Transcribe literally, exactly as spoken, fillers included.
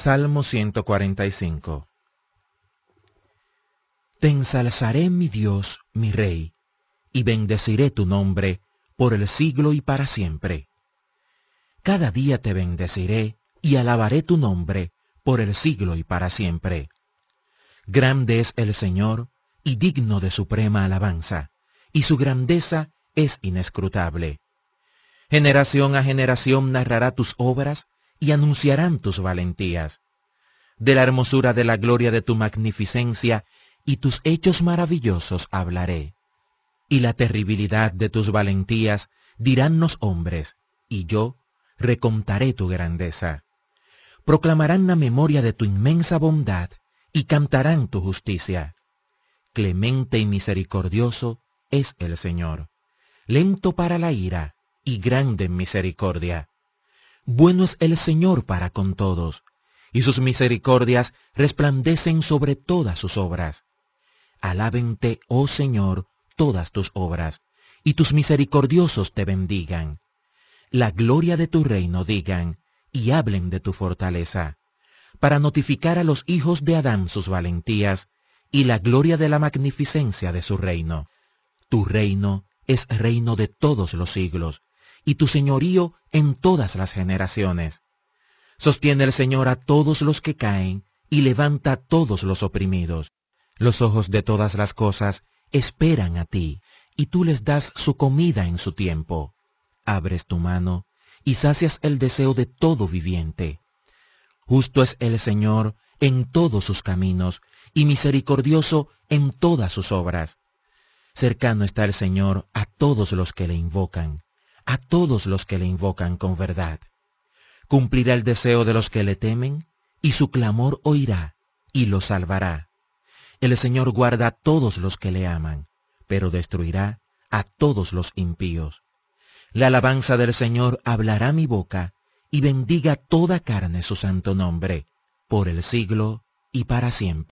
Salmo ciento cuarenta y cinco. Te ensalzaré, mi Dios, mi Rey, y bendeciré tu nombre por el siglo y para siempre. Cada día te bendeciré y alabaré tu nombre por el siglo y para siempre. Grande es el Señor y digno de suprema alabanza, y su grandeza es inescrutable. Generación a generación narrará tus obras y anunciarán tus valentías. De la hermosura de la gloria de tu magnificencia y tus hechos maravillosos hablaré. Y la terribilidad de tus valentías dirán los hombres, y yo recontaré tu grandeza. Proclamarán la memoria de tu inmensa bondad y cantarán tu justicia. Clemente y misericordioso es el Señor, lento para la ira y grande en misericordia. Bueno es el Señor para con todos, y sus misericordias resplandecen sobre todas sus obras. Alábente, oh Señor, todas tus obras, y tus misericordiosos te bendigan. La gloria de tu reino digan, y hablen de tu fortaleza, para notificar a los hijos de Adán sus valentías, y la gloria de la magnificencia de su reino. Tu reino es reino de todos los siglos, y tu señorío en todas las generaciones. Sostiene el Señor a todos los que caen, y levanta a todos los oprimidos. Los ojos de todas las cosas esperan a ti, y tú les das su comida en su tiempo. Abres tu mano, y sacias el deseo de todo viviente. Justo es el Señor en todos sus caminos, y misericordioso en todas sus obras. Cercano está el Señor a todos los que le invocan, a todos los que le invocan con verdad. Cumplirá el deseo de los que le temen, y su clamor oirá, y los salvará. El Señor guarda a todos los que le aman, pero destruirá a todos los impíos. La alabanza del Señor hablará mi boca, y bendiga toda carne su santo nombre, por el siglo y para siempre.